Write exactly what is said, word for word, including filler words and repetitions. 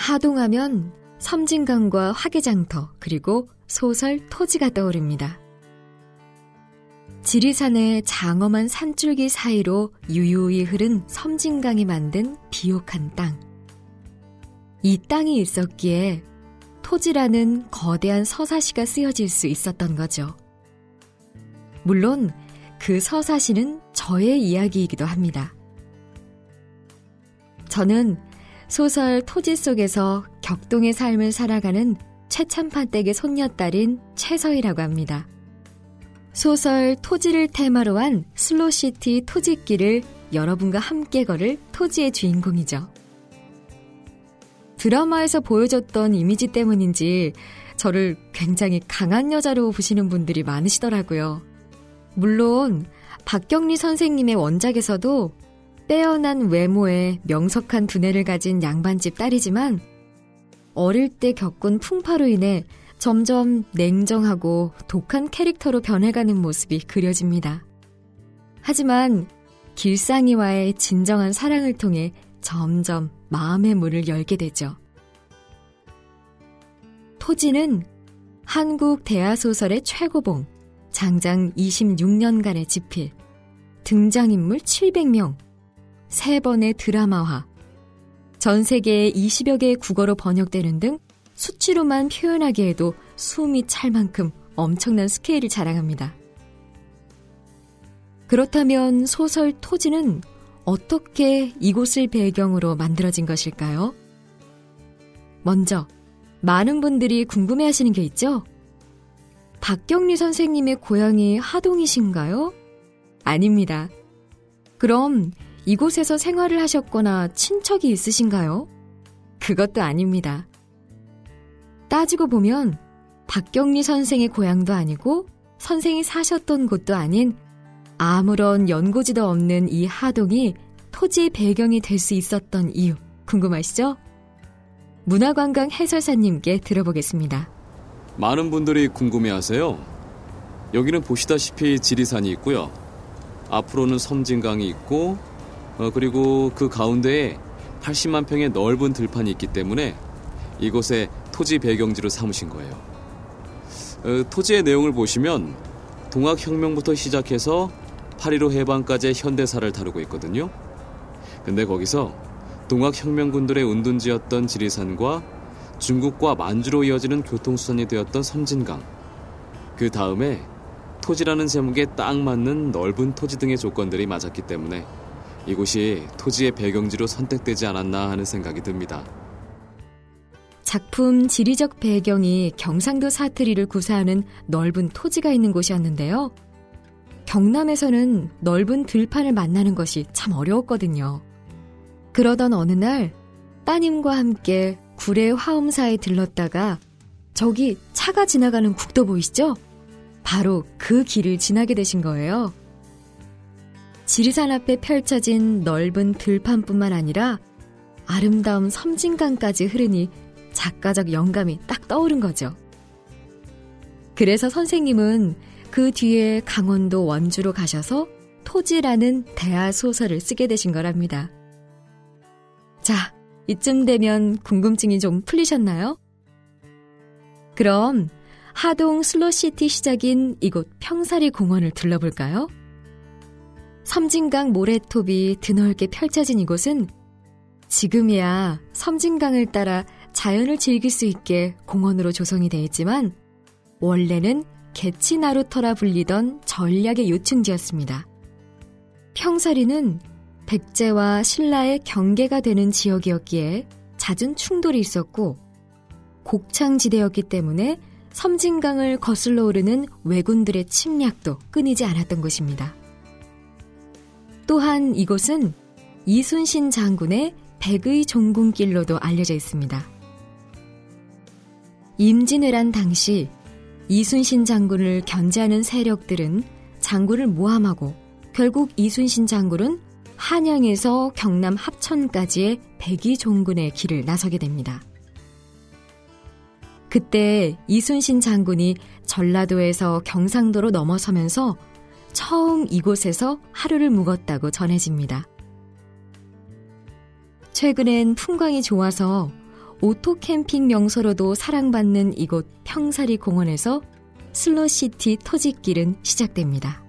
하동하면 섬진강과 화개장터 그리고 소설 토지가 떠오릅니다. 지리산의 장엄한 산줄기 사이로 유유히 흐른 섬진강이 만든 비옥한 땅. 이 땅이 있었기에 토지라는 거대한 서사시가 쓰여질 수 있었던 거죠. 물론 그 서사시는 저의 이야기이기도 합니다. 저는 소설 토지 속에서 격동의 삶을 살아가는 최참판댁의 손녀딸인 최서희라고 합니다. 소설 토지를 테마로 한 슬로시티 토지길을 여러분과 함께 걸을 토지의 주인공이죠. 드라마에서 보여줬던 이미지 때문인지 저를 굉장히 강한 여자로 보시는 분들이 많으시더라고요. 물론 박경리 선생님의 원작에서도 빼어난 외모에 명석한 두뇌를 가진 양반집 딸이지만 어릴 때 겪은 풍파로 인해 점점 냉정하고 독한 캐릭터로 변해가는 모습이 그려집니다. 하지만 길상이와의 진정한 사랑을 통해 점점 마음의 문을 열게 되죠. 토지는 한국 대하소설의 최고봉, 장장 이십육 년간의 집필, 등장인물 칠백 명, 세 번의 드라마화, 전 세계에 이십여 개의 국어로 번역되는 등 수치로만 표현하기에도 숨이 찰 만큼 엄청난 스케일을 자랑합니다. 그렇다면 소설 토지는 어떻게 이곳을 배경으로 만들어진 것일까요? 먼저 많은 분들이 궁금해하시는 게 있죠? 박경리 선생님의 고향이 하동이신가요? 아닙니다. 그럼 이곳에서 생활을 하셨거나 친척이 있으신가요? 그것도 아닙니다. 따지고 보면 박경리 선생의 고향도 아니고 선생이 사셨던 곳도 아닌 아무런 연고지도 없는 이 하동이 토지의 배경이 될 수 있었던 이유 궁금하시죠? 문화관광 해설사님께 들어보겠습니다. 많은 분들이 궁금해하세요. 여기는 보시다시피 지리산이 있고요. 앞으로는 섬진강이 있고 어, 그리고 그 가운데에 팔십만 평의 넓은 들판이 있기 때문에 이곳에 토지 배경지로 삼으신 거예요. 어, 토지의 내용을 보시면 동학혁명부터 시작해서 팔일오 해방까지의 현대사를 다루고 있거든요. 근데 거기서 동학혁명군들의 운둔지였던 지리산과 중국과 만주로 이어지는 교통수단이 되었던 섬진강, 그 다음에 토지라는 제목에 딱 맞는 넓은 토지 등의 조건들이 맞았기 때문에 이곳이 토지의 배경지로 선택되지 않았나 하는 생각이 듭니다. 작품 지리적 배경이 경상도 사투리를 구사하는 넓은 토지가 있는 곳이었는데요. 경남에서는 넓은 들판을 만나는 것이 참 어려웠거든요. 그러던 어느 날 따님과 함께 구례 화엄사에 들렀다가 저기 차가 지나가는 국도 보이시죠? 바로 그 길을 지나게 되신 거예요. 지리산 앞에 펼쳐진 넓은 들판뿐만 아니라 아름다운 섬진강까지 흐르니 작가적 영감이 딱 떠오른 거죠. 그래서 선생님은 그 뒤에 강원도 원주로 가셔서 토지라는 대하소설을 쓰게 되신 거랍니다. 자, 이쯤 되면 궁금증이 좀 풀리셨나요? 그럼 하동 슬로시티 시작인 이곳 평사리 공원을 둘러볼까요? 섬진강 모래톱이 드넓게 펼쳐진 이곳은 지금이야 섬진강을 따라 자연을 즐길 수 있게 공원으로 조성이 되어 있지만 원래는 개치나루터라 불리던 전략의 요충지였습니다. 평사리는 백제와 신라의 경계가 되는 지역이었기에 잦은 충돌이 있었고 곡창지대였기 때문에 섬진강을 거슬러 오르는 왜군들의 침략도 끊이지 않았던 곳입니다. 또한 이곳은 이순신 장군의 백의 종군길로도 알려져 있습니다. 임진왜란 당시 이순신 장군을 견제하는 세력들은 장군을 모함하고 결국 이순신 장군은 한양에서 경남 합천까지의 백의 종군의 길을 나서게 됩니다. 그때 이순신 장군이 전라도에서 경상도로 넘어서면서 처음 이곳에서 하루를 묵었다고 전해집니다. 최근엔 풍광이 좋아서 오토 캠핑 명소로도 사랑받는 이곳 평사리 공원에서 슬러시티 터짓길은 시작됩니다.